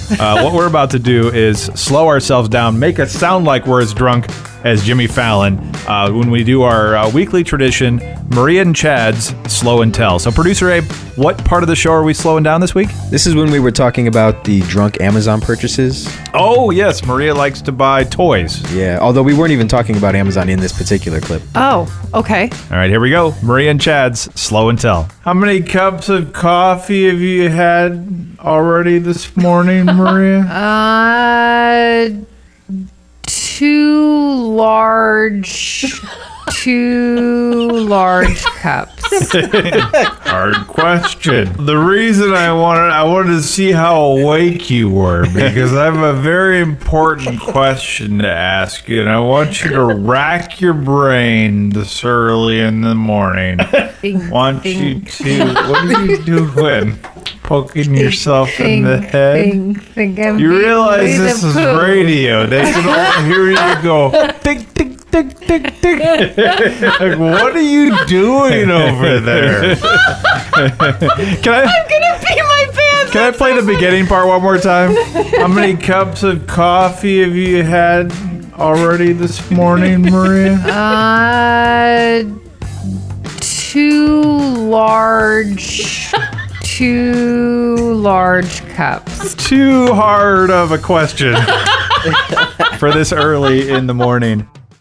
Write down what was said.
What we're about to do is slow ourselves down, make us sound like we're as drunk as Jimmy Fallon when we do our weekly tradition, Maria and Chad's Slow and Tell. So, Producer Abe, what part of the show are we slowing down this week? This is when we were talking about the drunk Amazon purchases. Oh, yes. Maria likes to buy toys. Yeah, although we weren't even talking about Amazon in this particular clip. Oh, okay. All right, here we go. Maria and Chad's Slow and Tell. How many cups of coffee have you had already this morning, Maria? Two large cups. Hard question. The reason I wanted to see how awake you were, because I have a very important question to ask you, and I want you to rack your brain this early in the morning. What are you doing? Poking yourself in the head? You realize this is radio. They can all hear you go, tick, tick, tick, tick, tick. Like, what are you doing over there? I'm gonna pee my pants. Can I play the beginning part one more time? How many cups of coffee have you had already this morning, Maria? Two large cups. Too hard of a question for this early in the morning.